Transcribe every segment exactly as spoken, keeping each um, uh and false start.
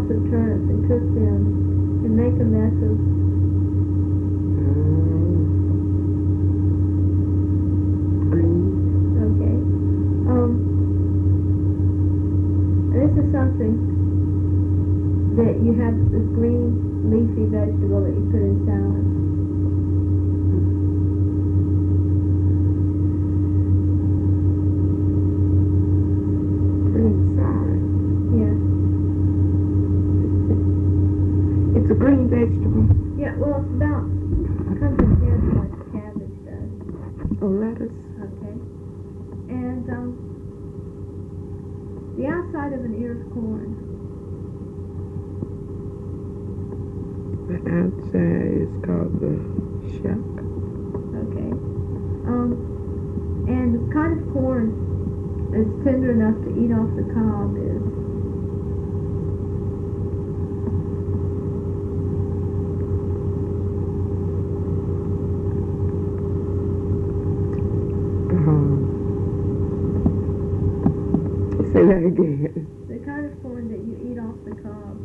stalks of turnips and cook them and make a mess of okay. Um, this is something that you have this green leafy vegetable that you put in salad. Green salad. Yeah. It's a green vegetable. Yeah, well, it's about, comes in heads like cabbage does. Oh, lettuce. Okay. And, um, the outside of an ear of corn. The outside is called the shuck. Okay. Um, and the kind of corn that's tender enough to eat off the cob is Um, say that again. the kind of corn that you eat off the cob.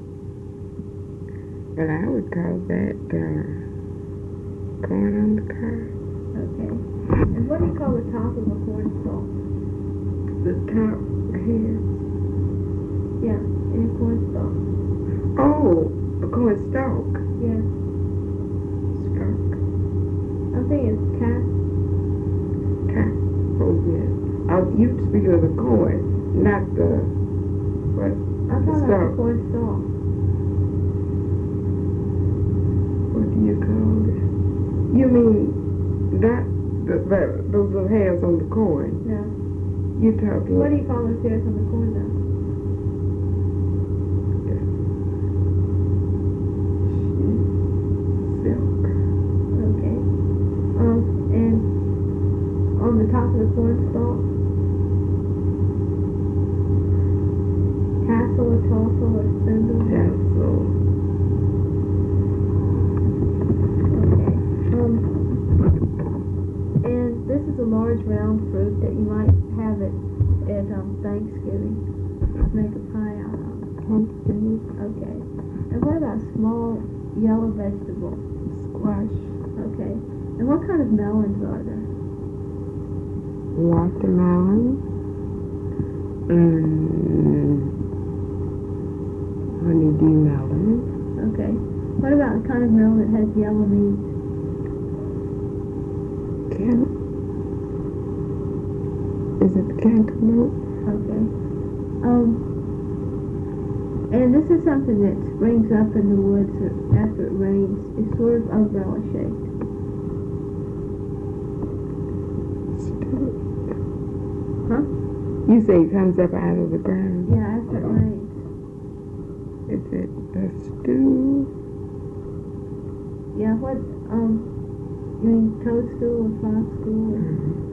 But I would call that uh, corn on the cob. Okay. And what do you call the top of a corn stalk? The top here. Yeah, in a corn stalk. Oh, a corn stalk. Yeah. Stalk. I think it's cat. Cat. Oh, yeah. Oh, you speak of the corn, not the, what? I thought the that's a stalk. corn stalk. What do you call it? You mean not the, the, those little hairs on the corn? No. You talking? What do you call those hairs on the corn though? Silk. Okay. Um, and on the top of the corn stalk, tassel or tassel or spindle. Tassel. Okay. Um, and this is a large round fruit that you might have it at um, Thanksgiving. Make a pie out of. Pumpkin. Okay. And what about small yellow vegetables? Squash. Okay. And what kind of melons are there? Watermelon. Mm, honeydew melon. Okay. What about the kind of melon that has yellow meat? Can is it cantaloupe? Okay. Um, and this is something that springs up in the woods after it rains. It's sort of umbrella shaped. Stew. Huh? You say it comes up out of the ground. Yeah, after it rains. Is it a stew? Yeah, what, um, you mean toadstool or foxstool? Or, Mm-hmm.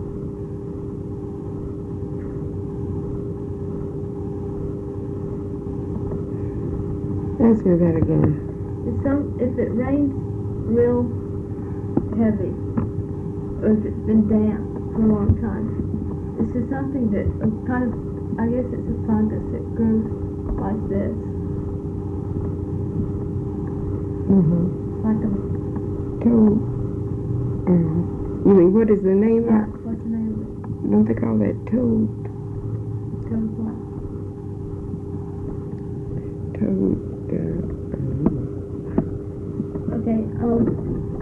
Let's hear that again. if some, if it rains real heavy, or if it's been damp for a long time, this is something that uh, kind of, I guess it's a fungus that grows like this, Mm-hmm. like a, Toad. Uh, you mean, what is the name yeah, of what's the name of it? it? Don't they call that toad? Toad what? Toad. Uh, Okay, um,